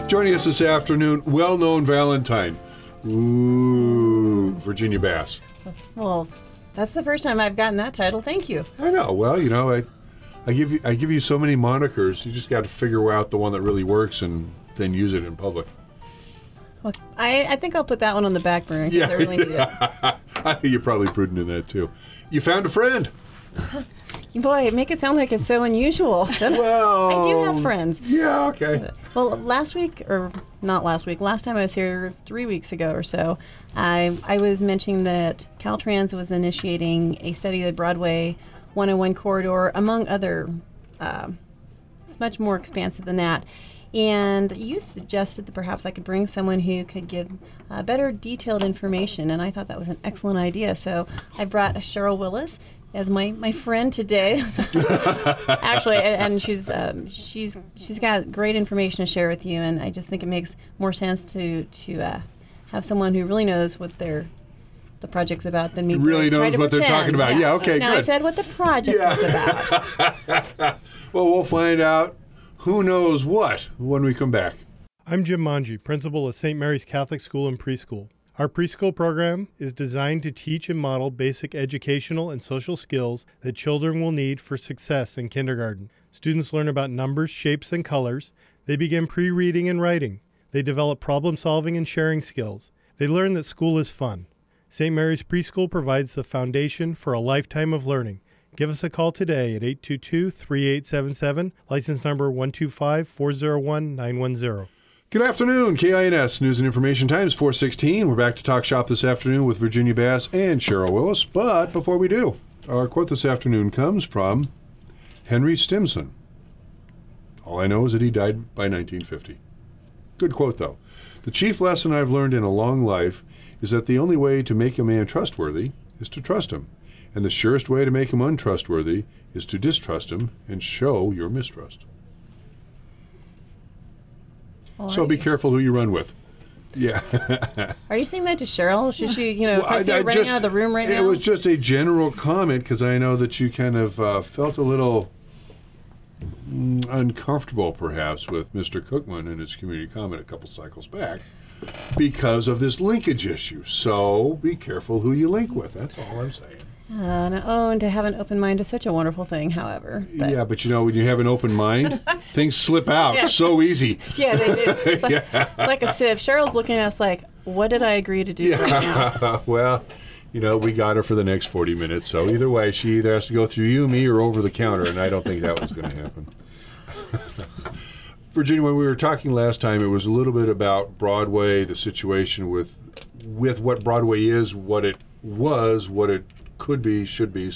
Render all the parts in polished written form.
Joining us this afternoon, well-known Valentine. Ooh, Virginia Bass. Well, that's the first time I've gotten that title. Thank you. I know. Well, you know, I give you so many monikers. You just got to figure out the one that really works and then use it in public. Well, I think I'll put that one on the back burner because I really need it. I think you're probably prudent in that too. You found a friend. Boy, make it sound like it's so unusual. Well, I do have friends. Yeah, okay. Well, last time I was here 3 weeks ago or so, I was mentioning that Caltrans was initiating a study of the Broadway 101 corridor, among other, it's much more expansive than that. And you suggested that perhaps I could bring someone who could give better detailed information, and I thought that was an excellent idea. So I brought Cheryl Willis as my friend today. Actually, and she's got great information to share with you, and I just think it makes more sense to have someone who really knows what the project's about than me. Really knows what they're talking about. Yeah, okay, now, good. I said what the project was about. Well, we'll find out who knows what when we come back. I'm Jim Manji, principal of St. Mary's Catholic School and Preschool. Our preschool program is designed to teach and model basic educational and social skills that children will need for success in kindergarten. Students learn about numbers, shapes, and colors. They begin pre-reading and writing. They develop problem-solving and sharing skills. They learn that school is fun. St. Mary's Preschool provides the foundation for a lifetime of learning. Give us a call today at 822-3877, license number 125-401-910. Good afternoon, KINS News and Information Times 416. We're back to talk shop this afternoon with Virginia Bass and Cheryl Willis. But before we do, our quote this afternoon comes from Henry Stimson. All I know is that he died by 1950. Good quote, though. The chief lesson I've learned in a long life is that the only way to make a man trustworthy is to trust him. And the surest way to make him untrustworthy is to distrust him and show your mistrust. So be careful who you run with. Yeah. Are you saying that to Cheryl? Should she, if I see her running out of the room right now? It was just a general comment because I know that you kind of felt a little uncomfortable, perhaps, with Mr. Cookman and his community comment a couple cycles back because of this linkage issue. So be careful who you link with. That's all I'm saying. And to have an open mind is such a wonderful thing, however. Yeah, but when you have an open mind, things slip out so easy. Yeah, they do. It's like a sieve. Cheryl's looking at us like, what did I agree to do right now? Well, we got her for the next 40 minutes. So either way, she either has to go through you, me, or over the counter, and I don't think that was going to happen. Virginia, when we were talking last time, it was a little bit about Broadway, the situation with what Broadway is, what it was, what it could be, should be,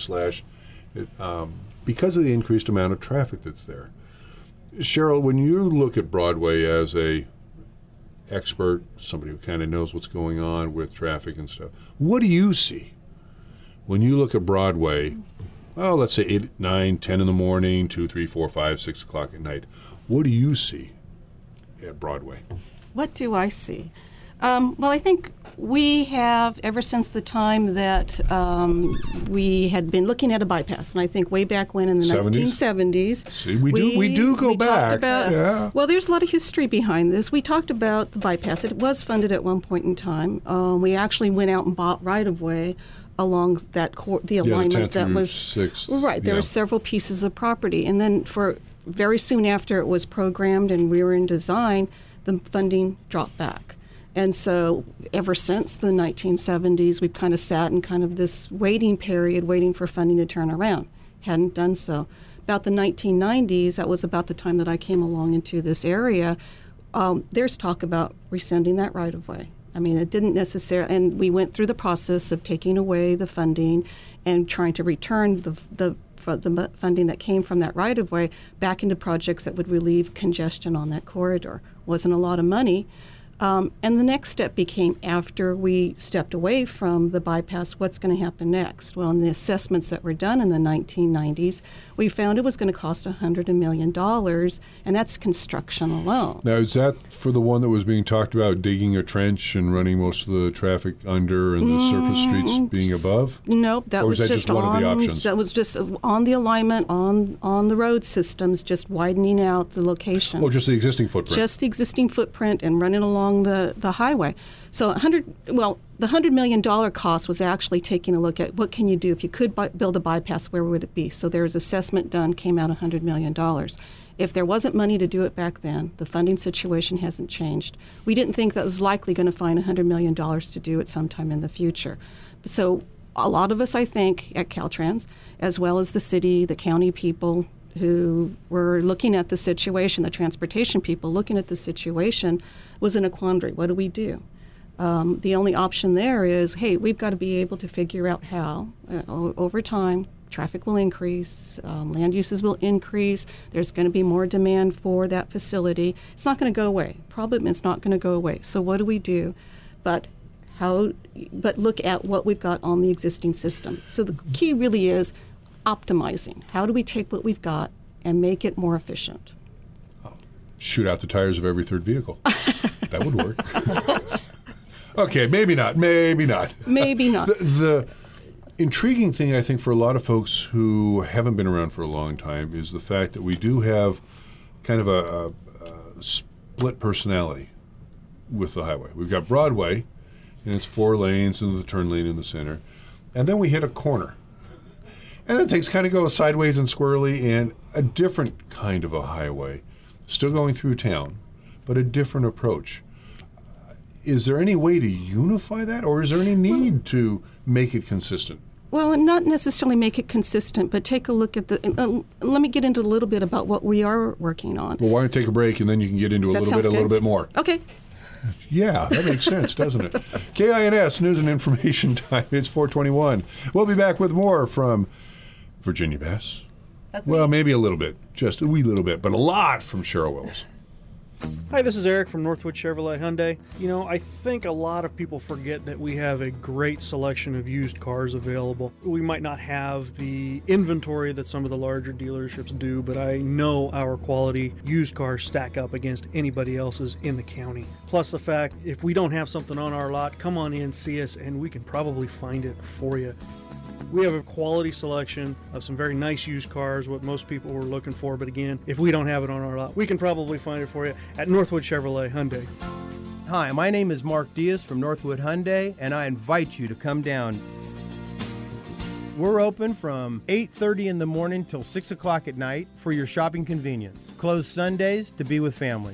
because of the increased amount of traffic that's there. Cheryl, when you look at Broadway as a expert, somebody who kind of knows what's going on with traffic and stuff, what do you see when you look at Broadway? Well, let's say 8, 9, 10 in the morning, 2, 3, 4, 5, 6 o'clock at night. What do you see at Broadway? What do I see? Well, I think we have, ever since the time that we had been looking at a bypass, and I think way back when in the 1970s. See, we do go back. Well, there's a lot of history behind this. We talked about the bypass. It was funded at one point in time. We actually went out and bought right-of-way along that the alignment the 10th that was 6th. Right. There were several pieces of property, and then for very soon after it was programmed and we were in design, the funding dropped back. And so ever since the 1970s, we've kind of sat in kind of this waiting period, waiting for funding to turn around. Hadn't done so. About the 1990s, that was about the time that I came along into this area, there's talk about rescinding that right-of-way. I mean, it didn't necessarily, and we went through the process of taking away the funding and trying to return the funding that came from that right-of-way back into projects that would relieve congestion on that corridor. Wasn't a lot of money. And the next step became, after we stepped away from the bypass, what's going to happen next? Well, in the assessments that were done in the 1990s, we found it was going to cost $100 million, and that's construction alone. Now, is that for the one that was being talked about, digging a trench and running most of the traffic under and the surface streets being above? Nope, that Or was was that just just one of the on. options? That was just on the alignment on the road systems, just widening out the locations. Oh, just the existing footprint. Just the existing footprint and running along the highway. So the $100 million cost was actually taking a look at what can you do if you could build a bypass, where would it be? So there was assessment done, came out $100 million. If there wasn't money to do it back then, the funding situation hasn't changed. We didn't think that was likely going to find $100 million to do it sometime in the future. So a lot of us, I think, at Caltrans, as well as the city, the county people who were looking at the situation, the transportation people looking at the situation, was in a quandary. What do we do? The only option there is, hey, we've got to be able to figure out how, over time, traffic will increase, land uses will increase, there's going to be more demand for that facility. It's not going to go away. Problem is not going to go away. So what do we do? But look at what we've got on the existing system. So the key really is optimizing. How do we take what we've got and make it more efficient? Shoot out the tires of every third vehicle. That would work. Okay, maybe not. Maybe not. Maybe not. The intriguing thing, I think, for a lot of folks who haven't been around for a long time is the fact that we do have kind of a split personality with the highway. We've got Broadway, and it's 4 lanes and the turn lane in the center. And then we hit a corner. And then things kind of go sideways and squirrely, and a different kind of a highway, still going through town, but a different approach. Is there any way to unify that, or is there any need to make it consistent? Well, and not necessarily make it consistent, but take a look at the. Let me get into a little bit about what we are working on. Well, why don't you take a break, and then you can get into a little bit more. Okay. Yeah, that makes sense, doesn't it? KINS News and Information Time. It's 4:21. We'll be back with more from Virginia Bass. That's Well, me. maybe a little bit, just a wee little bit, but a lot from Cheryl Willis. Hi, this is Eric from Northwood Chevrolet Hyundai. You know, I think a lot of people forget that we have a great selection of used cars available. We might not have the inventory that some of the larger dealerships do, but I know our quality used cars stack up against anybody else's in the county. Plus the fact, if we don't have something on our lot, come on in, see us, and we can probably find it for you. We have a quality selection of some very nice used cars, what most people were looking for. But again, if we don't have it on our lot, we can probably find it for you at Northwood Chevrolet Hyundai. Hi, my name is Mark Diaz from Northwood Hyundai, and I invite you to come down. We're open from 8:30 in the morning till 6 o'clock at night for your shopping convenience. Closed Sundays to be with family.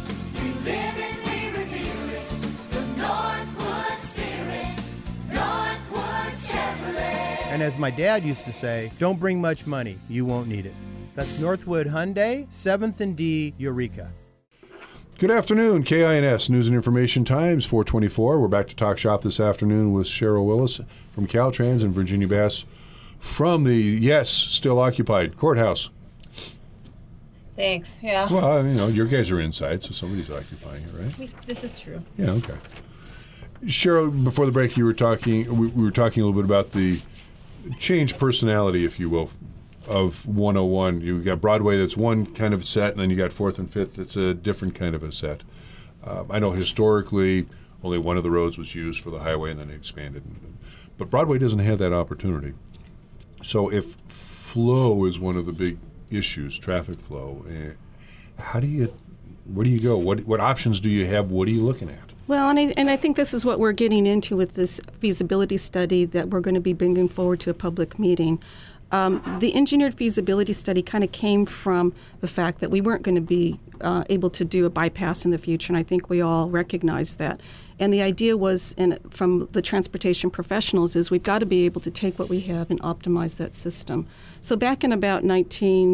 And as my dad used to say, don't bring much money, you won't need it. That's Northwood Hyundai, 7th and D, Eureka. Good afternoon, KINS News and Information Times, 4:24. We're back to Talk Shop this afternoon with Cheryl Willis from Caltrans and Virginia Bass from the, yes, still occupied courthouse. Thanks. Yeah. Well, you know, your guys are inside, so somebody's occupying it, right? This is true. Yeah, okay. Cheryl, before the break, we were talking a little bit about the change personality, if you will, of 101. You got Broadway, that's one kind of set, and then you got 4th and 5th, that's a different kind of a set. I know historically only one of the roads was used for the highway, and then it expanded. But Broadway doesn't have that opportunity. So if flow is one of the big issues, traffic flow, where do you go? What options do you have? What are you looking at? Well, and I think this is what we're getting into with this feasibility study that we're going to be bringing forward to a public meeting. The engineered feasibility study kind of came from the fact that we weren't going to be able to do a bypass in the future, and I think we all recognize that. And the idea was, from the transportation professionals, is we've got to be able to take what we have and optimize that system. So back in about the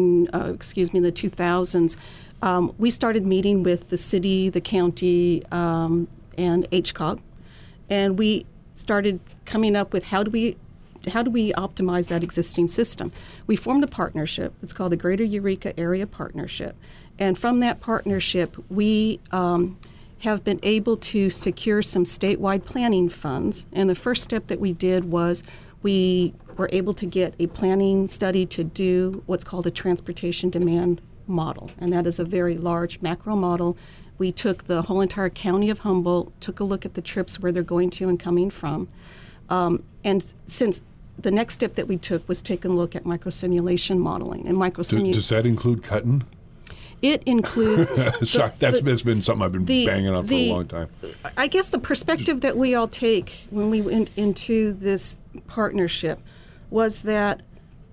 2000s, we started meeting with the city, the county, and HCOG, and we started coming up with how do we optimize that existing system. We formed a partnership. It's called the Greater Eureka Area Partnership, and from that partnership, we have been able to secure some statewide planning funds. And the first step that we did was we were able to get a planning study to do what's called a transportation demand model. And that is a very large macro model. We took the whole entire county of Humboldt, took a look at the trips where they're going to and coming from. And since the next step that we took was take a look at microsimulation modeling. And Does that include cutting? It includes. Sorry, that's been something I've been banging on for a long time. I guess the perspective that we all take when we went into this partnership was that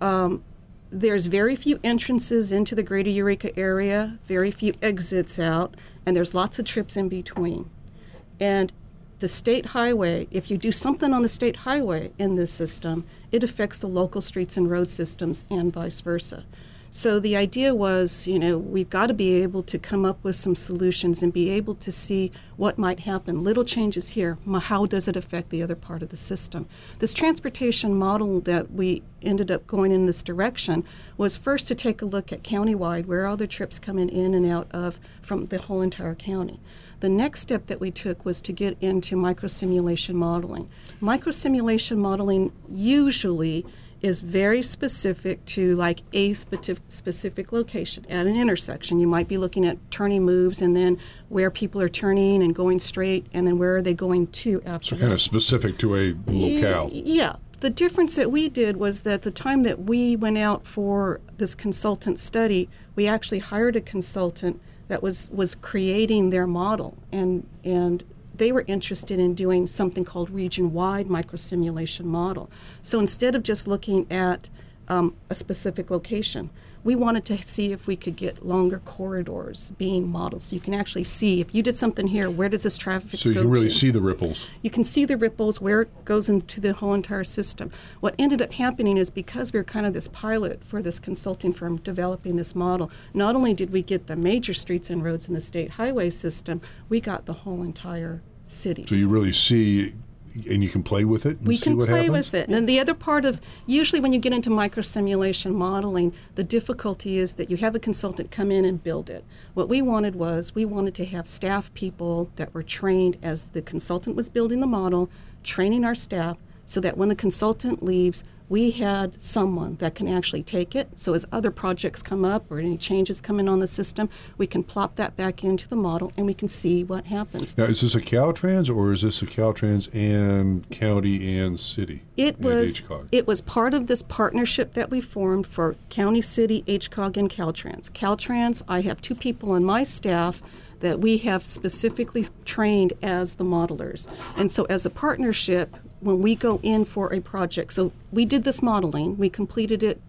there's very few entrances into the greater Eureka area, very few exits out, and there's lots of trips in between. And the state highway, if you do something on the state highway in this system, it affects the local streets and road systems and vice versa. So the idea was, we've got to be able to come up with some solutions and be able to see what might happen. Little changes here, how does it affect the other part of the system? This transportation model that we ended up going in this direction was first to take a look at countywide, where are the trips coming in and out of from the whole entire county. The next step that we took was to get into microsimulation modeling. Microsimulation modeling usually is very specific to like a specific location at an intersection. You might be looking at turning moves and then where people are turning and going straight and then where are they going to after that. So kind of specific to a locale. Yeah. The difference that we did was that the time that we went out for this consultant study, we actually hired a consultant that was creating their model, and they were interested in doing something called region-wide microsimulation model. So instead of just looking at a specific location, we wanted to see if we could get longer corridors being modeled. So you can actually see, if you did something here, where does this traffic go to? So you can really see the ripples. You can see the ripples, where it goes into the whole entire system. What ended up happening is because we were kind of this pilot for this consulting firm developing this model, not only did we get the major streets and roads in the state highway system, we got the whole entire city. So you really see, and you can play with it and we see can what play happens? with it. And then the other part of, usually when you get into microsimulation modeling, the difficulty is that you have a consultant come in and build it. What we wanted was, we wanted to have staff people that were trained as the consultant was building the model, training our staff, so that when the consultant leaves, we had someone that can actually take it. So as other projects come up or any changes come in on the system, we can plop that back into the model and we can see what happens. Now, is this a Caltrans or is this a Caltrans and county and city? It was part of this partnership that we formed for county, city, HCOG, and Caltrans. Caltrans, I have 2 people on my staff that we have specifically trained as the modelers. And so as a partnership, when we go in for a project, so we did this modeling, we completed it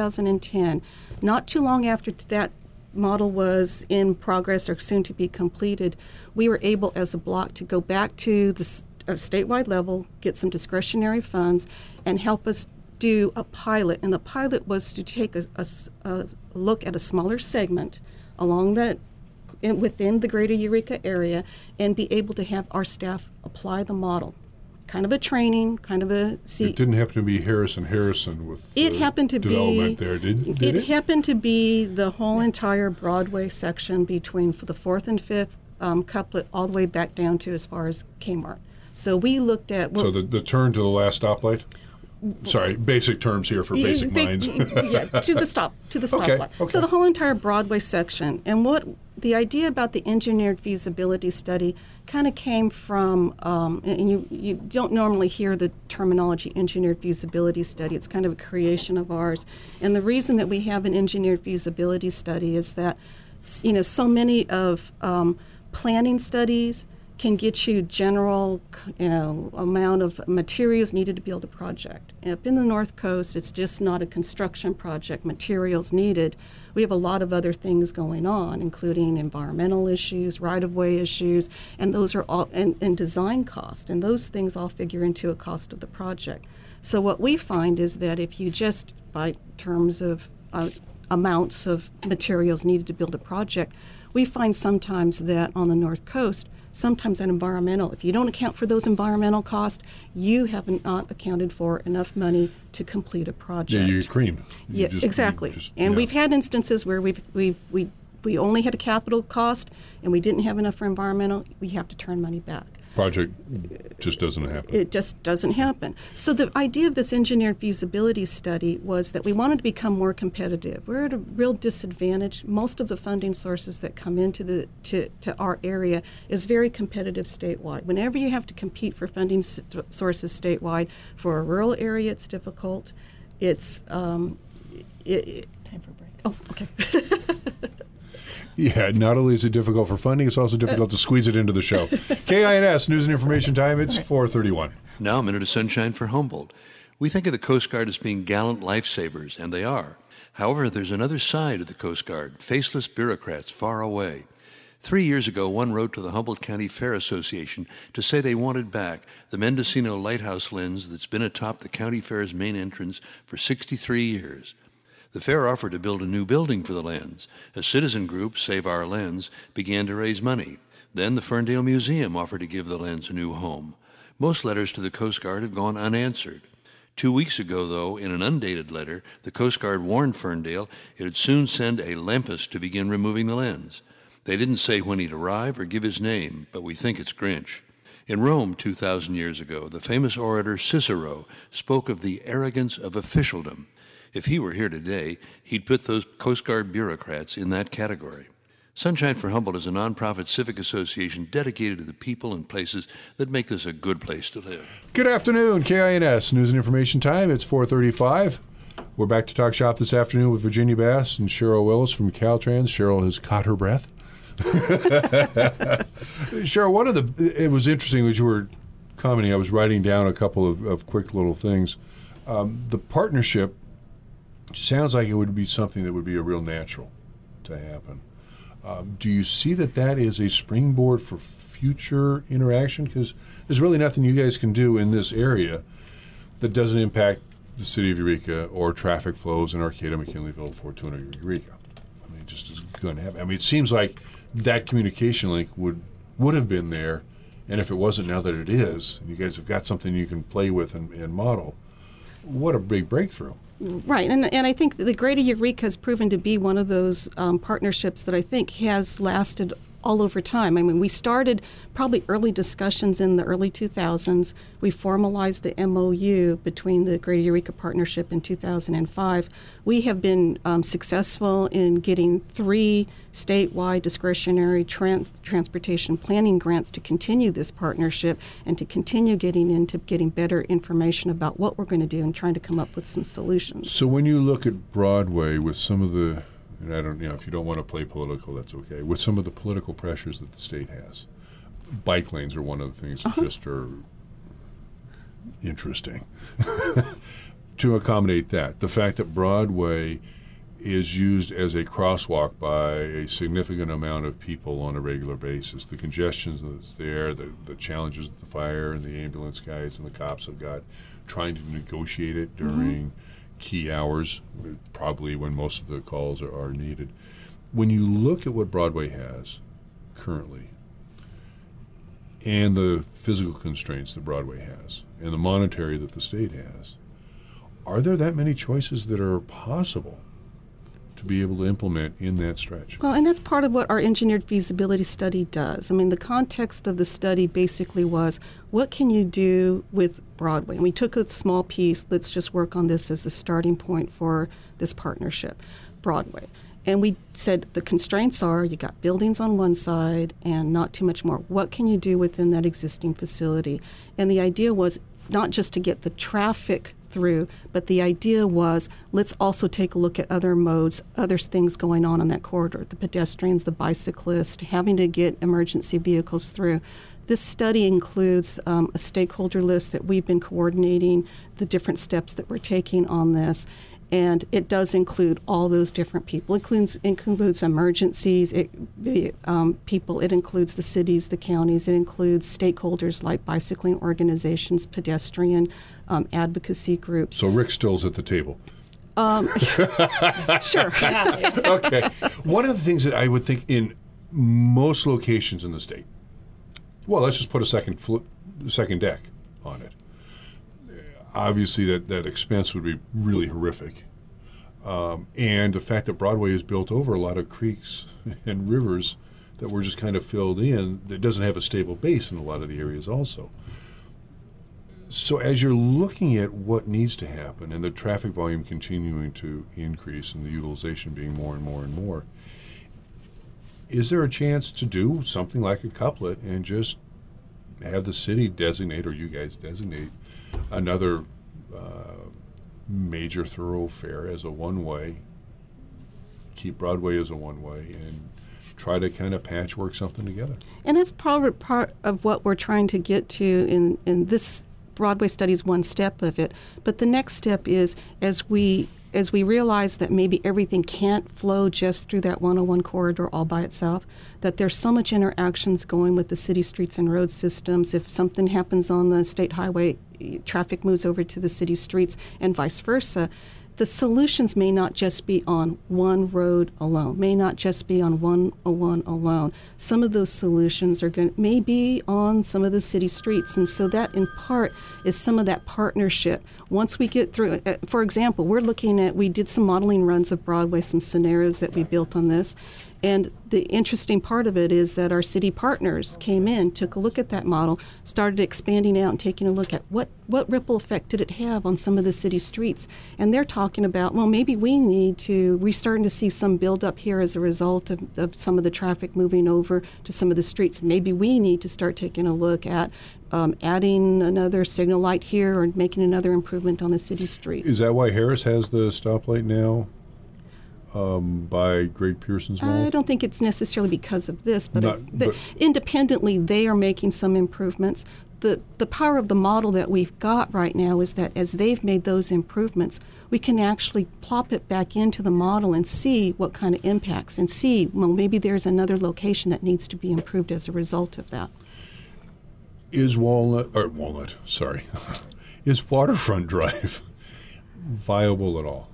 2010. Not too long after that model was in progress or soon to be completed, we were able as a block to go back to the statewide level, get some discretionary funds, and help us do a pilot. And the pilot was to take a look at a smaller segment along that within the greater Eureka area and be able to have our staff apply the model. Kind of a training, kind of a... It didn't happen to be Harrison with it happened to development be, there, did it? It happened to be the whole entire Broadway section between the 4th and 5th couplet all the way back down to as far as Kmart. So we looked at... So the turn to the last stoplight? Sorry, basic terms here for basic minds. Yeah, to the stoplight. Okay. So the whole entire Broadway section, and what the idea about the engineered feasibility study kind of came from, and you don't normally hear the terminology engineered feasibility study. It's kind of a creation of ours, and the reason that we have an engineered feasibility study is that, so many of planning studies can get you general, amount of materials needed to build a project. Up in the North Coast, it's just not a construction project, materials needed. We have a lot of other things going on, including environmental issues, right-of-way issues, and those are all, and design cost, and those things all figure into a cost of the project. So what we find is that if you just, by terms of amounts of materials needed to build a project, we find sometimes that on the North Coast, sometimes that environmental, if you don't account for those environmental costs, you have not accounted for enough money to complete a project. Yeah, you get creamed. Exactly. We've had instances where we we only had a capital cost and we didn't have enough for environmental, we have to turn money back. Project just doesn't happen. It just doesn't happen. So the idea of this engineered feasibility study was that we wanted to become more competitive. We're at a real disadvantage. Most of the funding sources that come into to our area is very competitive statewide. Whenever you have to compete for funding sources statewide, for a rural area, it's difficult. It's Time for a break. oh, okay. Yeah, not only is it difficult for funding, it's also difficult to squeeze it into the show. KINS, News and Information Time, it's 4:31. Now a minute of sunshine for Humboldt. We think of the Coast Guard as being gallant lifesavers, and they are. However, there's another side of the Coast Guard, faceless bureaucrats far away. 3 years ago, one wrote to the Humboldt County Fair Association to say they wanted back the Mendocino Lighthouse lens that's been atop the county fair's main entrance for 63 years. The fair offered to build a new building for the lens. A citizen group, Save Our Lens, began to raise money. Then the Ferndale Museum offered to give the lens a new home. Most letters to the Coast Guard have gone unanswered. 2 weeks ago, though, in an undated letter, the Coast Guard warned Ferndale it would soon send a Lampus to begin removing the lens. They didn't say when he'd arrive or give his name, but we think it's Grinch. In Rome 2,000 years ago, the famous orator Cicero spoke of the arrogance of officialdom. If he were here today, he'd put those Coast Guard bureaucrats in that category. Sunshine for Humboldt is a nonprofit civic association dedicated to the people and places that make this a good place to live. Good afternoon, KINS, News and Information Time, it's 4:35. We're back to Talk Shop this afternoon with Virginia Bass and Cheryl Willis from Caltrans. Cheryl has caught her breath. Cheryl, it was interesting as you were commenting, I was writing down a couple of quick little things. The partnership sounds like it would be something that would be a real natural to happen. Do you see that is a springboard for future interaction? Because there's really nothing you guys can do in this area that doesn't impact the city of Eureka or traffic flows in Arcata, McKinleyville, Fortuna, Eureka. I mean, it just is going to happen. I mean, it seems like that communication link would have been there, and if it wasn't, now that it is, and you guys have got something you can play with and model, what a big breakthrough. Right, and I think the Greater Eureka has proven to be one of those partnerships that I think has lasted all over time. I mean, we started probably early discussions in the early 2000s. We formalized the MOU between the Greater Eureka Partnership in 2005. We have been successful in getting 3 statewide discretionary transportation planning grants to continue this partnership and to continue getting better information about what we're going to do and trying to come up with some solutions. So when you look at Broadway with some of the, and I don't, if you don't want to play political, that's okay, with some of the political pressures that the state has, bike lanes are one of the things that just are interesting to accommodate that. The fact that Broadway is used as a crosswalk by a significant amount of people on a regular basis. The congestion that's there, the challenges that the fire and the ambulance guys and the cops have got trying to negotiate it during key hours, probably when most of the calls are needed. When you look at what Broadway has currently and the physical constraints that Broadway has and the monetary that the state has, are there that many choices that are possible to be able to implement in that stretch? Well, and that's part of what our engineered feasibility study does. I mean, the context of the study basically was, what can you do with Broadway? And we took a small piece, let's just work on this as the starting point for this partnership, Broadway. And we said the constraints are you got buildings on one side and not too much more. What can you do within that existing facility? And the idea was not just to get the traffic through, but the idea was let's also take a look at other modes, other things going on that corridor, the pedestrians, the bicyclists, having to get emergency vehicles through. This study includes a stakeholder list that we've been coordinating, the different steps that we're taking on this. And it does include all those different people. It includes emergencies, people. It includes the cities, the counties. It includes stakeholders like bicycling organizations, pedestrian advocacy groups. So Rick Still's at the table. Sure. Okay. One of the things that I would think in most locations in the state, well, let's just put a second deck on it. Obviously, that expense would be really horrific. And the fact that Broadway is built over a lot of creeks and rivers that were just kind of filled in, it doesn't have a stable base in a lot of the areas also. So as you're looking at what needs to happen and the traffic volume continuing to increase and the utilization being more and more and more, is there a chance to do something like a couplet and just have the city designate, or you guys designate, another major thoroughfare as a one-way, keep Broadway as a one-way, and try to kind of patchwork something together? And that's probably part of what we're trying to get to in this Broadway study is one step of it. But the next step is as we realize that maybe everything can't flow just through that 101 corridor all by itself, that there's so much interactions going with the city streets and road systems. If something happens on the state highway, traffic moves over to the city streets and vice versa. The solutions may not just be on one road alone, may not just be on 101 alone. Some of those solutions may be on some of the city streets, and so that in part is some of that partnership. Once we get through, for example, we did some modeling runs of Broadway, some scenarios that we built on this, and the interesting part of it is that our city partners came in, took a look at that model, started expanding out and taking a look at what ripple effect did it have on some of the city streets. And they're talking about, well, maybe we're starting to see some buildup here as a result of some of the traffic moving over to some of the streets. Maybe we need to start taking a look at adding another signal light here or making another improvement on the city street. Is that why Harris has the stoplight now? By Greg Pearson's mall? I don't think it's necessarily because of this, but independently they are making some improvements. The power of the model that we've got right now is that as they've made those improvements, we can actually plop it back into the model and see what kind of impacts and see, well, maybe there's another location that needs to be improved as a result of that. Is is Waterfront Drive viable at all?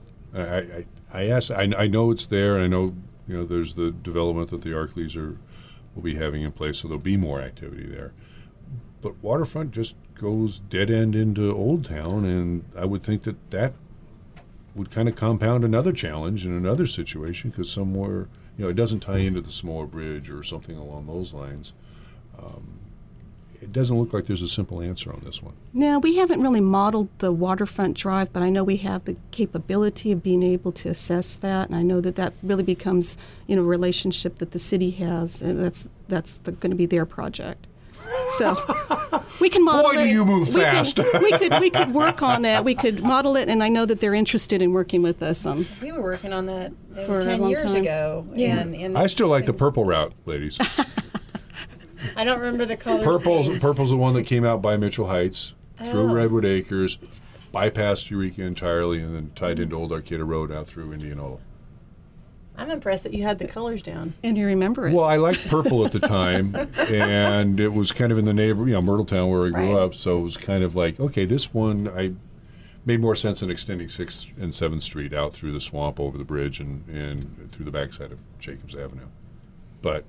I know it's there, and I know there's the development that the Arcleys will be having in place, so there'll be more activity there. But Waterfront just goes dead end into Old Town, and I would think that would kind of compound another challenge in another situation, because somewhere it doesn't tie into the Samoa Bridge or something along those lines. It doesn't look like there's a simple answer on this one. No, we haven't really modeled the Waterfront Drive, but I know we have the capability of being able to assess that, and I know that really becomes, a relationship that the city has, and that's going to be their project. So we can model it. Boy, do you move fast. We could work on that. We could model it, and I know that they're interested in working with us. We were working on that for 10 years ago. Yeah. And I still like the purple route, ladies. I don't remember the colors. Purple's the one that came out by Mitchell Heights, through Redwood Acres, bypassed Eureka entirely, and then tied into Old Arcata Road out through Indianola. I'm impressed that you had the colors down. And you remember it. Well, I liked purple at the time, and it was kind of in the Myrtletown where I grew up, so it was kind of like, okay, this one made more sense than extending 6th and 7th Street out through the swamp over the bridge and through the backside of Jacobs Avenue. But,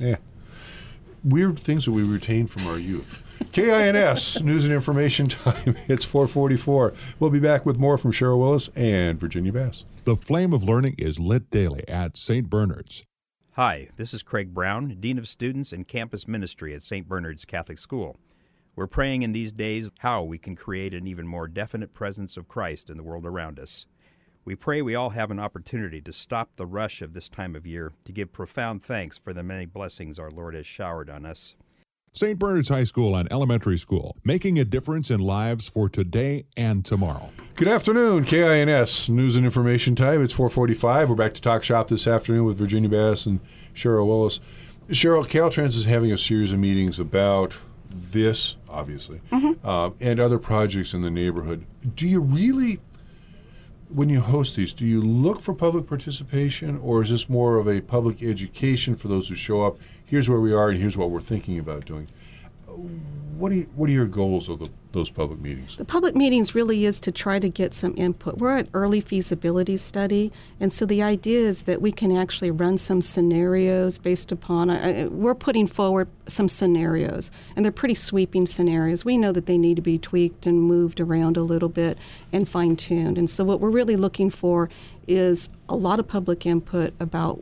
weird things that we retain from our youth. KINS, News and Information Time. It's 4:44. We'll be back with more from Cheryl Willis and Virginia Bass. The flame of learning is lit daily at St. Bernard's. Hi, this is Craig Brown, Dean of Students and Campus Ministry at St. Bernard's Catholic School. We're praying in these days how we can create an even more definite presence of Christ in the world around us. We pray we all have an opportunity to stop the rush of this time of year, to give profound thanks for the many blessings our Lord has showered on us. St. Bernard's High School and Elementary School, making a difference in lives for today and tomorrow. Good afternoon, KINS, News and Information Time. It's 4:45. We're back to Talk Shop this afternoon with Virginia Bass and Cheryl Willis. Cheryl, Caltrans is having a series of meetings about this, obviously, and other projects in the neighborhood. Do you really, when you host these, do you look for public participation, or is this more of a public education for those who show up? Here's where we are, and here's what we're thinking about doing. What are your goals of those public meetings? The public meetings really is to try to get some input. We're at early feasibility study, and so the idea is that we can actually run some scenarios based upon, we're putting forward some scenarios, and they're pretty sweeping scenarios. We know that they need to be tweaked and moved around a little bit and fine-tuned. And so what we're really looking for is a lot of public input about,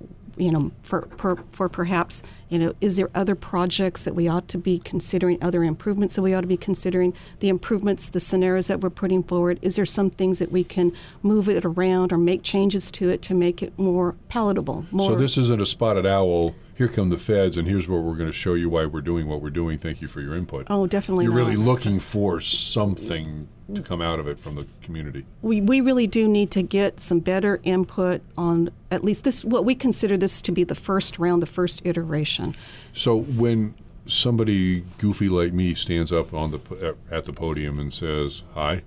for perhaps, is there other projects that we ought to be considering, other improvements that we ought to be considering, the improvements, the scenarios that we're putting forward? Is there some things that we can move it around or make changes to it to make it more palatable? So this isn't a spotted owl, here come the feds, and here's where we're going to show you why we're doing what we're doing. Thank you for your input. Oh, definitely You're not. really looking for something to come out of it from the community. We really do need to get some better input on at least this, what we consider this to be the first round, the first iteration. So when somebody goofy like me stands up at the podium and says, hi,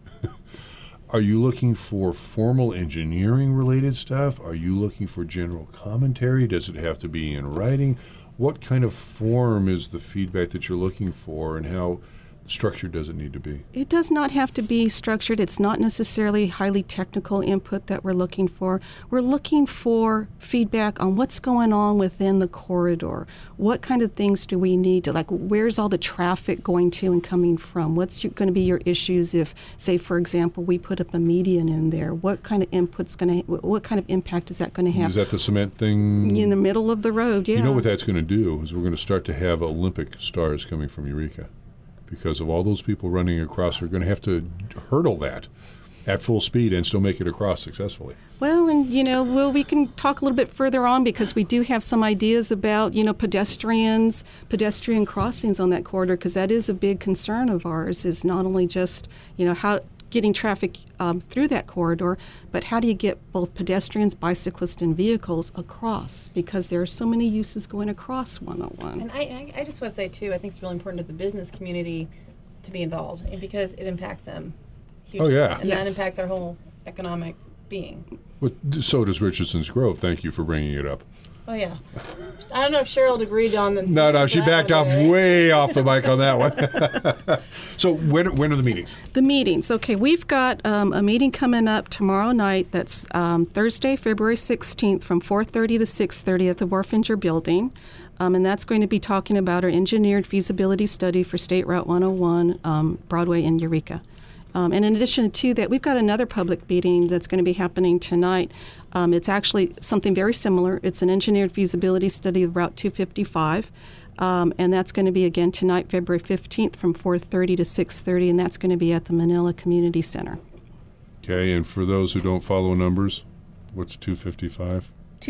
are you looking for formal engineering-related stuff? Are you looking for general commentary? Does it have to be in writing? What kind of form is the feedback that you're looking for, and how structured does it need to be? It does not have to be structured. It's not necessarily highly technical input that we're looking for. We're looking for feedback on what's going on within the corridor. What kind of things do we need to, like, where's all the traffic going to and coming from? What's going to be your issues if, say, for example, we put up a median in there? What kind of what kind of impact is that going to have? Is that the cement thing? In the middle of the road, yeah. You know what that's going to do is we're going to start to have Olympic stars coming from Eureka. Because of all those people running across, we're going to have to hurdle that at full speed and still make it across successfully. Well, and, we can talk a little bit further on because we do have some ideas about, pedestrian crossings on that corridor, because that is a big concern of ours, is not only just, how getting traffic through that corridor, but how do you get both pedestrians, bicyclists, and vehicles across? Because there are so many uses going across 101. And I just want to say, too, I think it's really important to the business community to be involved, and because it impacts them hugely. Oh, yeah. And that impacts our whole economic being. But so does Richardson's Grove. Thank you for bringing it up. Oh, yeah. I don't know if Cheryl agreed on the... No, she backed off way off the mic on that one. So when are the meetings? The meetings. Okay, we've got a meeting coming up tomorrow night. That's Thursday, February 16th from 4:30 to 6:30 at the Wharfinger Building. And that's going to be talking about our engineered feasibility study for State Route 101, Broadway in Eureka. And in addition to that, we've got another public meeting that's going to be happening tonight. It's actually something very similar. It's an engineered feasibility study of Route 255. And that's going to be, again, tonight, February 15th from 4:30 to 6:30, and that's going to be at the Manila Community Center. Okay, and for those who don't follow numbers, what's 255?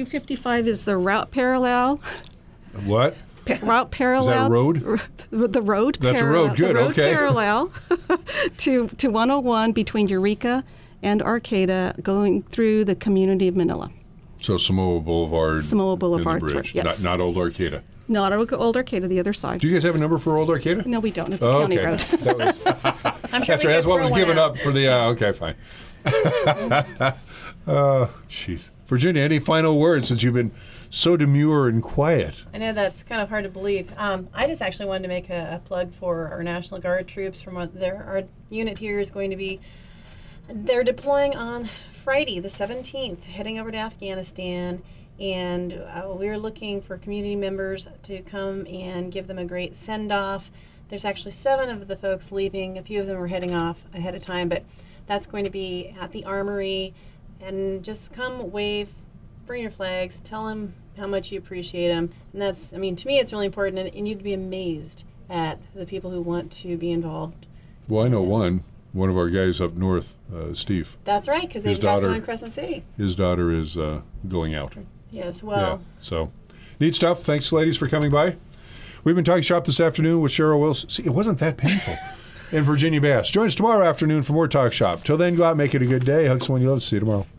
255 is the route parallel. What? Route parallel. Is that a road? The road. That's a road. Good. The road okay. Parallel to 101 between Eureka and Arcata, going through the community of Manila. So Samoa Boulevard. Samoa Boulevard. In the bridge. Yes. Not Old Arcata. Not Old Arcata, the other side. Do you guys have a number for Old Arcata? No, we don't. It's a county road. That was, I'm sure that's right. That's what was given up for the. Okay, fine. Oh, jeez. Virginia, any final words since you've been so demure and quiet? I know that's kind of hard to believe. I just actually wanted to make a plug for our National Guard troops. Our unit here is going to be, they're deploying on Friday, the 17th, heading over to Afghanistan. And we're looking for community members to come and give them a great send-off. There's actually 7 of the folks leaving. A few of them are heading off ahead of time, but that's going to be at the Armory. And just come wave, bring your flags, tell them how much you appreciate them. And that's, to me, it's really important, and you'd be amazed at the people who want to be involved. Well, I know one of our guys up north, Steve. That's right, because they've got some in Crescent City. His daughter is going out. Yes, well. Yeah, so neat stuff. Thanks, ladies, for coming by. We've been talking shop this afternoon with Cheryl Wilson. See, it wasn't that painful. And Virginia Bass. Join us tomorrow afternoon for more Talk Shop. Till then, go out and make it a good day. Hug someone you love. See you tomorrow.